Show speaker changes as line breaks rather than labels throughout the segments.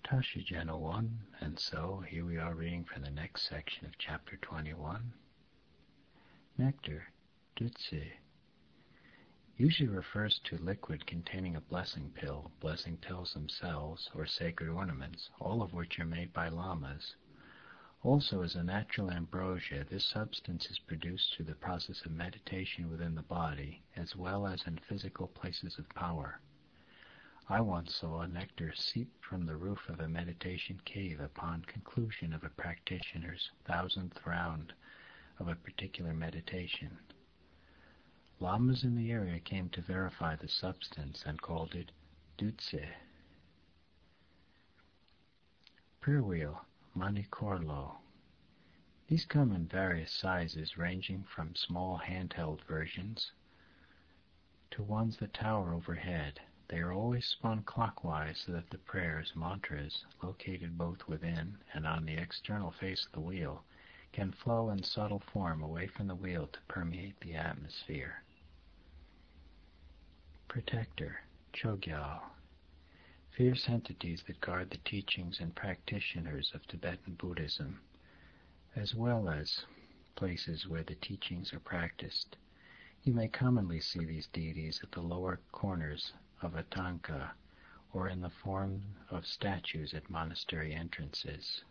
Tashijana 1, and so here we are reading from the next section of chapter 21. Nectar, Dutse, usually refers to liquid containing a blessing pill, blessing pills themselves, or sacred ornaments, all of which are made by lamas. Also, as a natural ambrosia, this substance is produced through the process of meditation within the body, as well as in physical places of power. I once saw nectar seep from the roof of a meditation cave upon conclusion of a practitioner's 1000th round of a particular meditation. Lamas in the area came to verify the substance and called it Dutse. Prayer wheel, Manikorlo. These come in various sizes, ranging from small handheld versions to ones that tower overhead. They are always spun clockwise so that the prayers, mantras, located both within and on the external face of the wheel, can flow in subtle form away from the wheel to permeate the atmosphere. Protector, Chogyal. Fierce entities that guard the teachings and practitioners of Tibetan Buddhism, as well as places where the teachings are practiced. You may commonly see these deities at the lower corners of a tanka or in the form of statues at monastery entrances.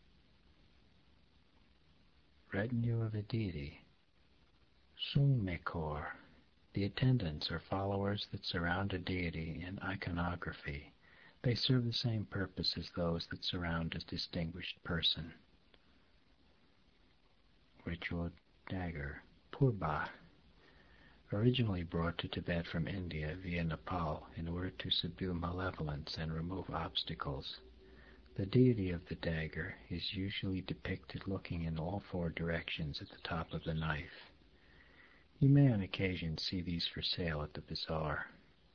Retinue of a deity, Sungmekor, the attendants or followers that surround a deity in iconography. They serve the same purpose as those that surround a distinguished person. Ritual dagger, Purba, originally brought to Tibet from India via Nepal in order to subdue malevolence and remove obstacles. The deity of the dagger is usually depicted looking in all four directions at the top of the knife. You may on occasion see these for sale at the bazaar.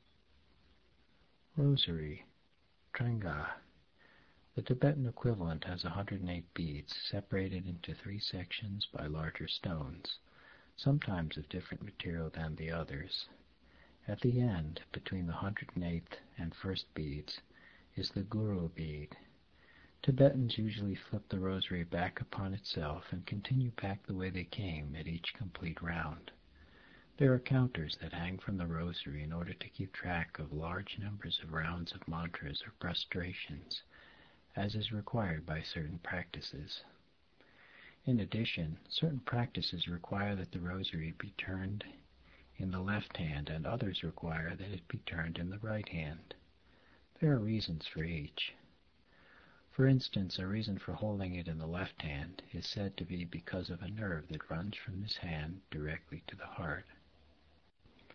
Rosary, Trenga. The Tibetan equivalent has 108 beads separated into 3 sections by larger stones, sometimes of different material than the others. At the end, between the 108th and first beads, is the Guru bead. Tibetans usually flip the rosary back upon itself and continue back the way they came at each complete round. There are counters that hang from the rosary in order to keep track of large numbers of rounds of mantras or prostrations, as is required by certain practices. In addition, certain practices require that the rosary be turned in the left hand, and others require that it be turned in the right hand. There are reasons for each. For instance, a reason for holding it in the left hand is said to be because of a nerve that runs from this hand directly to the heart.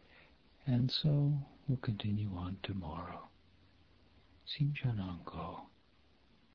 And so we'll continue on tomorrow. Sinchananko.